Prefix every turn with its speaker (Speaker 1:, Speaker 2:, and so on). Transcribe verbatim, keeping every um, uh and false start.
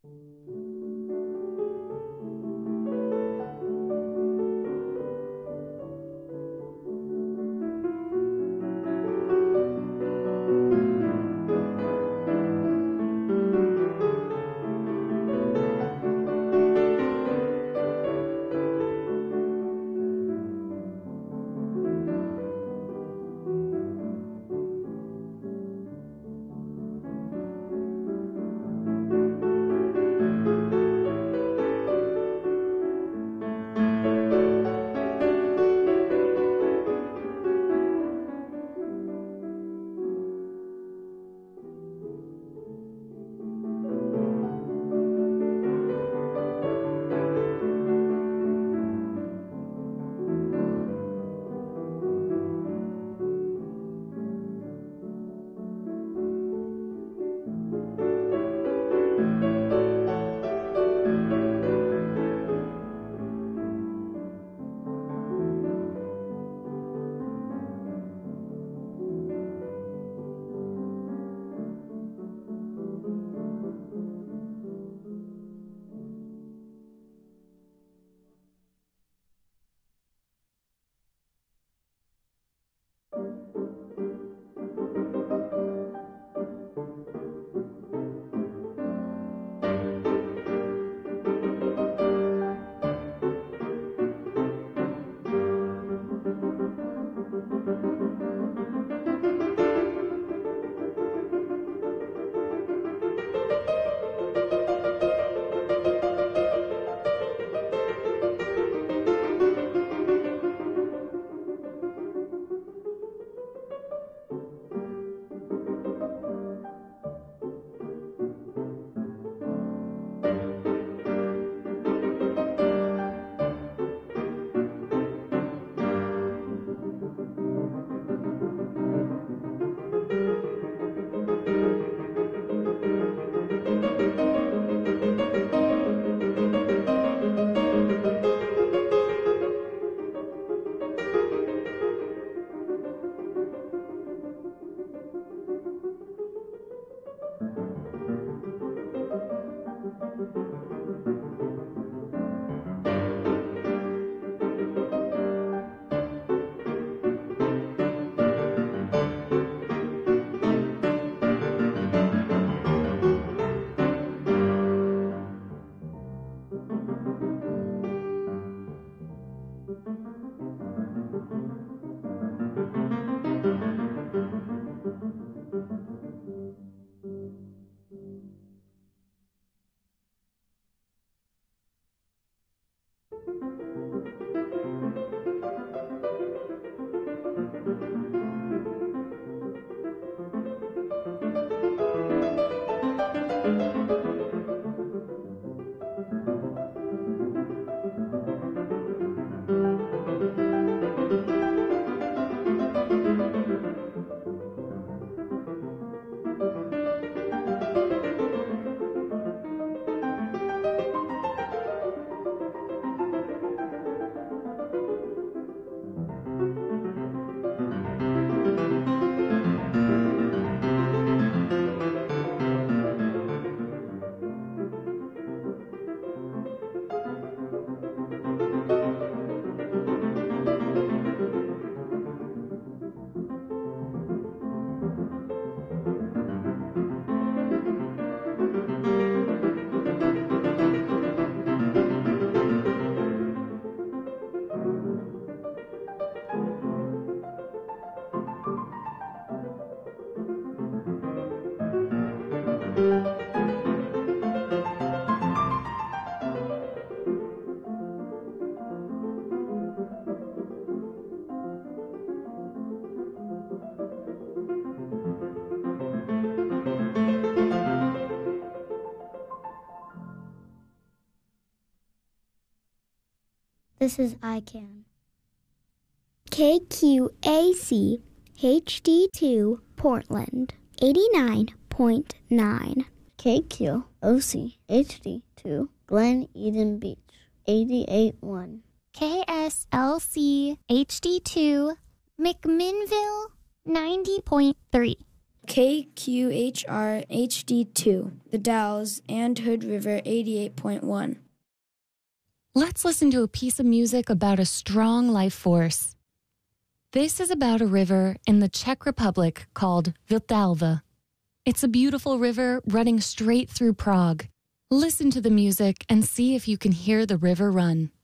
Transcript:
Speaker 1: This is I CAN. K Q A C H D two Portland, eighty-nine point nine.
Speaker 2: K Q O C H D two Glen Eden Beach, eighty-eight point one.
Speaker 3: K S L C H D two McMinnville, ninety point three. K Q H R H D two, The Dalles, and Hood River eighty-eight point one.
Speaker 4: Let's listen to a piece of music about a strong life force. This is about a river in the Czech Republic called Vltava. It's a beautiful river running straight through Prague. Listen to the music and see if you can hear the river run.